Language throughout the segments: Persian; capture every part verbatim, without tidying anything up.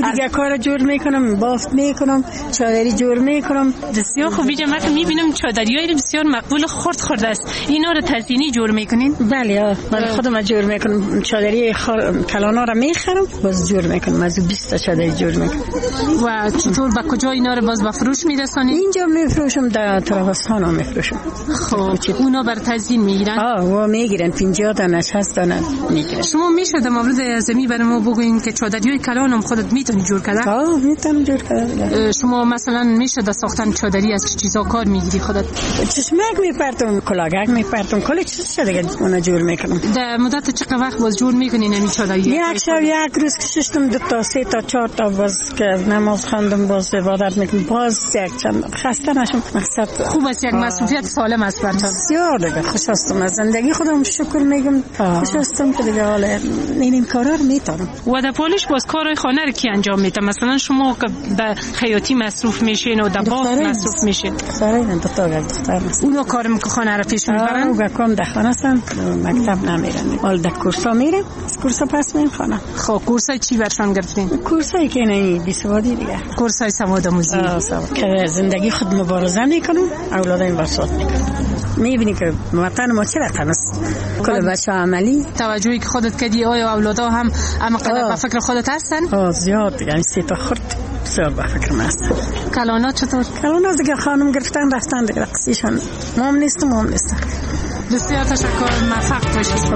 دیگه کار جور میکنم، بافت میکنم، چادری جور میکنم. بسیار خوب. اینجا من که میبینم چادریای بسیار مقبول خرد خرد است. اینا رو تزیینی جور میکنین؟ بله من خودم جور میکنم. چادری خار... کلانا رو میخرم باز جور میکنم. از بیست تا چادری جور میکنم. و چطور به کجا اینا رو باز به فروش میرسونید؟ اینجا میفروشم، در تراوستان ها میفروشم. خب اونا بر تزیین میگیرن؟ آه و میگیرن پنجاه تا شصت تا میگیرن. شما میشه در مورد ازمی برای ما بگوین که چادریای کلان هم خودت میتونی جور کردن؟ آه میتونم جور کردن. شما مثلا میشه در ساختن چادری از چه چیزا کار میگیری خودت؟ چشمک میپرتم، کلاگک میپرتم، کلی چیز شده دیگه اونا جور میکنم. در مدت چقدر وقت باز جور میکنین این چادری؟ یک شب یک روز کشیدم دو تا سه تا چهار تا باز که نماز خواندم باز عبادت میکنم باز یک چند خسته نشم. مقصد خوب است، یک مسئولیت سالم است براتون. بسیار دیگه خوش هستم از زندگی خودم شکر میگم خوش هستم که دیگه حالا این این کارا رو میتونم. و در پولش باز کارهای خانه رو کی انجام میده؟ مثلا شما که به خیاطی مصروف میشین و در باغ مصروف میشین؟ دخترای من دو تا دختر هستن. اونا کارم که خانه رو پیش میبرن؟ اونا کام در خانه هستن، مکتب نمیرن. حالا در کورسا میرم، از کورسا پس میرم خانه. خب کورسای چی برشان گرفتین؟ کورسایی که نه بی سوادی دیگه. کورسای سواد آموزی. که زندگی خود مبارزه میکنم، اولادایم وسط میکنم. میبینی که وطن ما چه وطن است؟ کل بچه عملی. توجهی که خودت کردی آیا اولادا هم اما قدر به فکر خودت هستن؟ آه زیاد، یعنی سه تا خورد بسیار به فکر من هستن. کلانا چطور؟ کلانا دیگه خانم گرفتن رفتن دیگه قصیشان مهم نیست مهم نیست. بسیار تشکر، موفق باشید.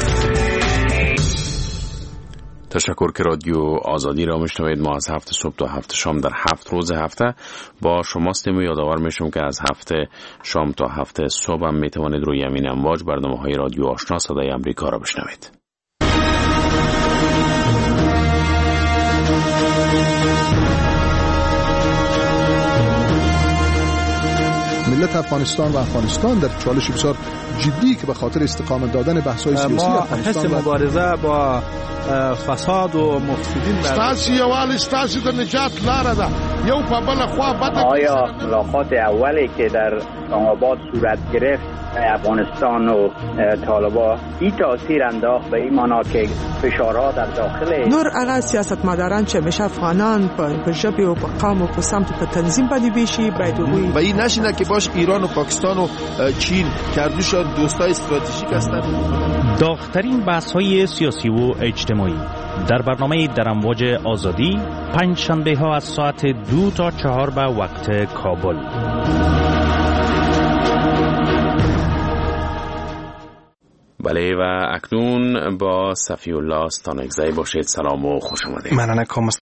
تشکر که رادیو آزادی را میشنوید. ما از هفت صبح تا هفت شام در هفت روز هفته با شماستیم و یادآور میشم که از هفت شام تا هفت صبح هم میتوانید روی همین امواج برنامه های رادیو آشنا صدای امریکا را بشنوید. ملت افغانستان و افغانستان در چالش بسیار جدی که به خاطر استقامت دادن بحث‌های سیاسی افغانستان ما مبارزه با فساد و مفسدین ستاسو یوال ستاسو د نجات لاره ده. یو په بل خوا بده. آیا ملاقات اولی که در اسلام آباد صورت گرفت افغانستان و طالبان این تاثیر انداخت به این معنا که فشارها در داخل نور اغا سیاستمداران چه میشه افغانان په ژبه او په قوم او په سمت په تنظیم باندې بشي باید وي و این نشینه که باش ایران و پاکستان و چین کردوشان دوستای استراتژیک هستند. داغ‌ترین بحث‌های سیاسی و اجتماعی در برنامه در امواج آزادی پنج شنبه ها از ساعت دو تا چهار به وقت کابل. بله و اکنون با صفی الله ستانکزی باشید. سلام و خوش آمدید. مننه کامست.